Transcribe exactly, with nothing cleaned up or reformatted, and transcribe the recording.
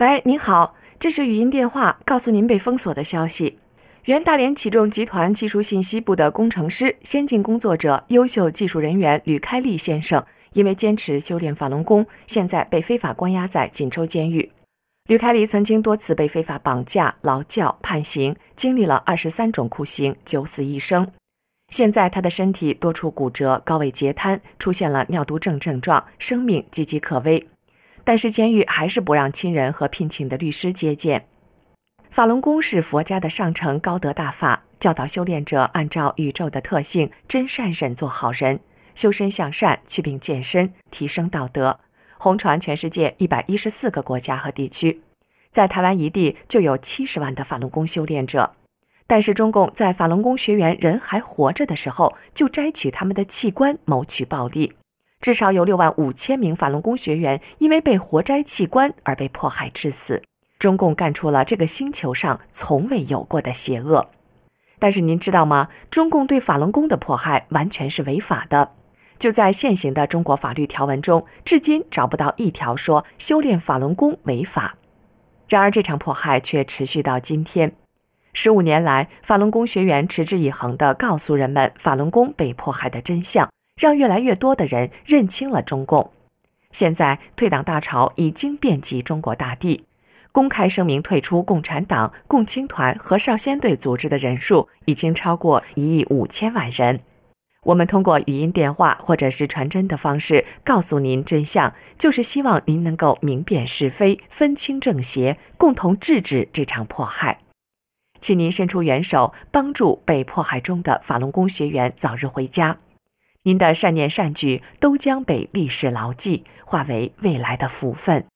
喂，您好，这是语音电话，告诉您被封锁的消息。原大连启众集团技术信息部的工程师、先进工作者、优秀技术人员吕开立先生，因为坚持修炼法轮功，现在被非法关押在锦州监狱。吕开立曾经多次被非法绑架、劳教、判刑，经历了二十三种酷刑，九死一生。现在他的身体多处骨折，高位截瘫，出现了尿毒症症状，生命岌岌可危。但是监狱还是不让亲人和聘请的律师接见。法轮功是佛家的上乘高德大法，教导修炼者按照宇宙的特性，真善忍做好人，修身向善，祛病健身，提升道德，红传全世界一百一十四个国家和地区。在台湾一地就有七十万的法轮功修炼者。但是中共在法轮功学员人还活着的时候，就摘取他们的器官谋取暴利。至少有六万五千名法轮功学员因为被活摘器官而被迫害致死。中共干出了这个星球上从未有过的邪恶。但是您知道吗？中共对法轮功的迫害完全是违法的。就在现行的中国法律条文中，至今找不到一条说修炼法轮功违法。然而这场迫害却持续到今天。十五年来，法轮功学员持之以恒地告诉人们法轮功被迫害的真相，让越来越多的人认清了中共。现在退党大潮已经遍及中国大地，公开声明退出共产党、共青团和少先队组织的人数已经超过一亿五千万人。我们通过语音电话或者是传真的方式告诉您真相，就是希望您能够明辨是非，分清正邪，共同制止这场迫害。请您伸出援手，帮助被迫害中的法轮功学员早日回家。您的善念善举都将被历史牢记，化为未来的福分。